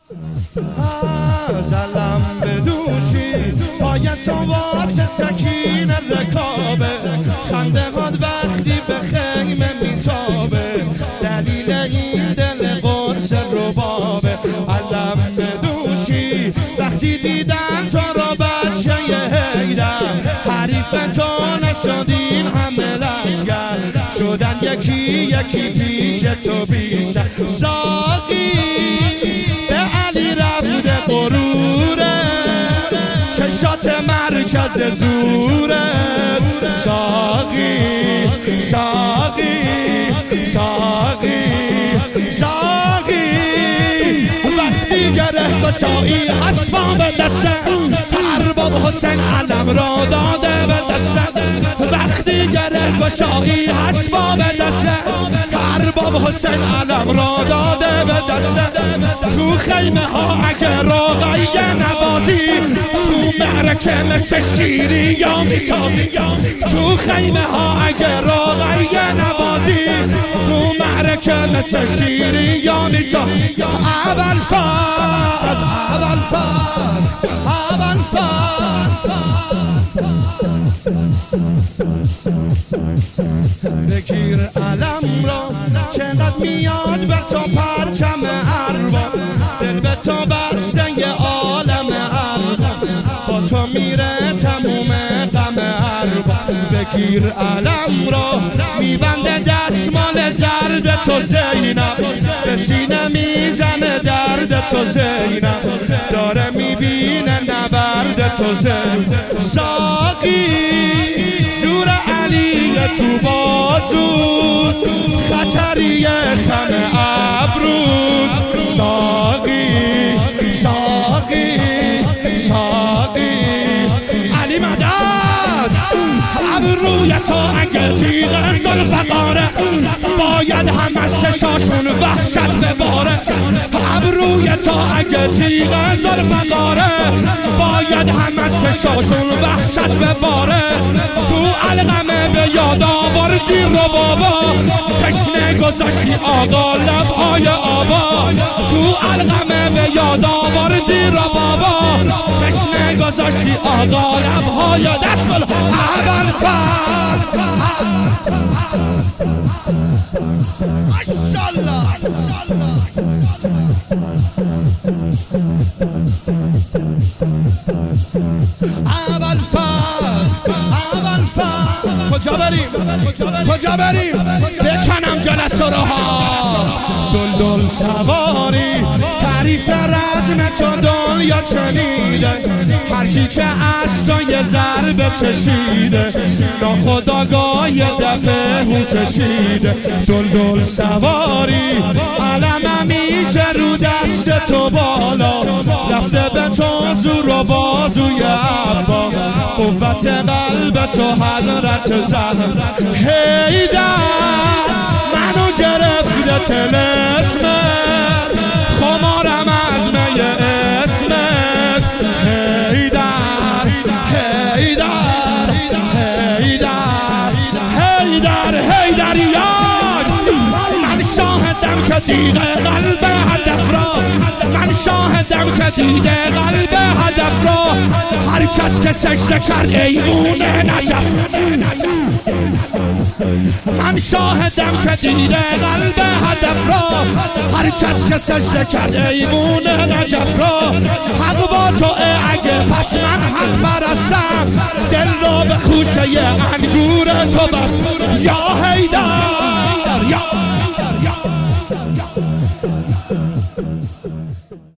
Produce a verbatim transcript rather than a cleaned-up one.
از علم بدوشی پای تو واسه سکین رکابه، خنده هات وقتی به خیمه میتابه، دلیل این دل قرص ربابه. علم بدوشی وقتی دیدن تو را بچه هیدر، حریف تو نشدین همه لشگر، شدن یکی یکی پیش تو بیشتر. ساقی به علی رفته غروره، چشات مرکز زوره. ساقی ساقی ساقی ساقی وقتی گره گشایی اسباب دسته، ارباب حسین علم را داده به دسته. وقتی گره گشایی اسباب دسته، ارباب حسین علم را داده به دسته. تو خیمه ها اگه راقی نوازی، تو معرکه مثل شیری یا میتازی. تو خیمه ها اگه راقی نوازی، تو معرکه مثل شیری یا میتازی. اول فاز اول فاز اول فاز بگیر علم را، چقدر میاد به تو پرچم ارباب، دل به تو بسته ی عالم ارباب، با تو میره تموم غم ارباب. بگیر علم را، میبنده دستمال زرد تو زینب، به سینه میزنه درد تو زینب، داره میبینه نبرد تو زینب. ساقی زور علی تو بازو، خطری خم ابرو. ساقی ساقی ساقی علی مدد، ابروی تو اگه تیغ ذوالفقاره، باید همه ششاشون وحشت بباره. ابروی تو اگه تیغ ذوالفقاره، باید همه ششاشون وحشت بباره. تو علقمه به یاد آوردی رو بابا، تشنه گذاشتی آقا لبهای آبا. تو علقمه به یاد آوردی رو بابا، تشنه گذاشتی آقا لبهای دست بلا. اول فاز ماشاءالله. اول فاز اول فاز کجا بریم کجا بریم بکنم جلسه ها. دل دل سواری تعریف رزم تو دنیا چنیده، هر کی که از تو یه ضربه چشیده، ناخداگاه یه دفعه هو چشیده. دل دل سواری علم همیشه رو دست تو بالا، رفته به تو زور و بازوی عباس، قوت قلب تو حضرت زهرا. هیدر منو گرفته طلسمت، خمارم از می اسمت. هیدر هیدر هیدر هیدر هیدریات، من شاهدم که دیگه قلب هدف را، من شاهدم که دیده قلب هدف را، هر کس که سجده کرد ایوون نجف. من شاهدم که دیده قلب هدف را، هر کس که سجده کرد ایوون نجف را. حق با تو اگه پس من حق پرستم، دل را به خوشه انگور تو بست. یا هیدر یا